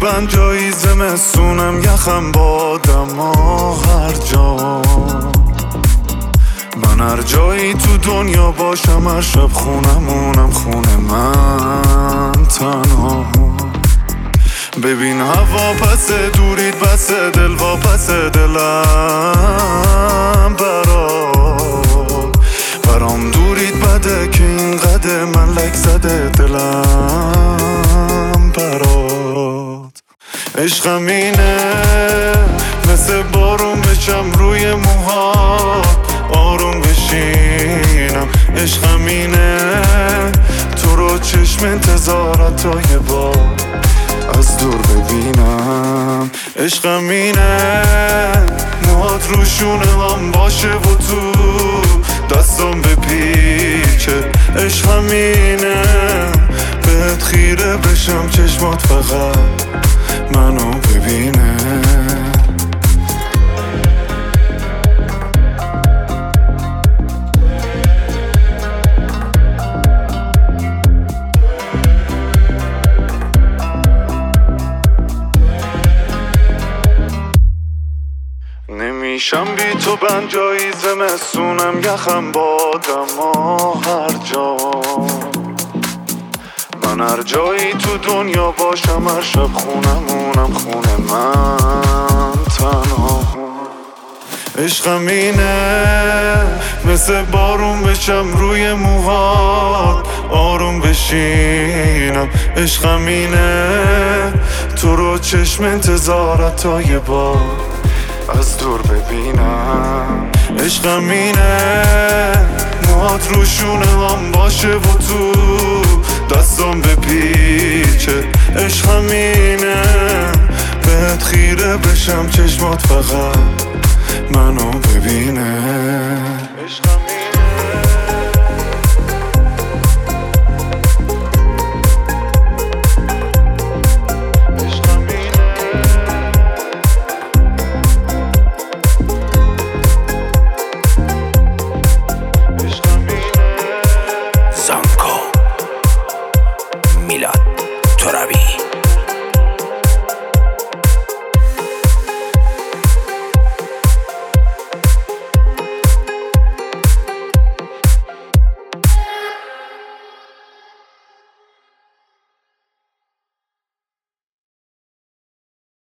بند جایی زمستونم یخم با دما هر جا. من هر جایی تو دنیا باشم هر شب خونمونم خونه من تنها. ببین هوا پس دورید بس دل و پس دلم برام دورید بده که این قده من لک زده دلم برات. عشقم اینه مثل بارون بچم روی موهات آروم بشینم. عشقم اینه تو رو چشم انتظارت تا یه بار از دور ببینم. عشقم اینه موهات روشونه هم باشه و تو دستم بپیچه. عشقم اینه بهت خیره بشم چشمات فقط منو ببینه. نمیشم بی تو بند جایی زمستونم یخم با دما هر جا. من هر جایی تو دنیا باشم هر شب خونمونم خونه من تنها. عشقم اینه مثل بارون بچم روی موهات آروم بشینم. عشقم اینه تو رو چشم انتظارت تا یه بار از دور ببینم. عشقم اینه موهات روشونه هم باشه و تو دستم بپیچه. عشقم اینه بهت خیره بشم چشمات فقط منو ببینه.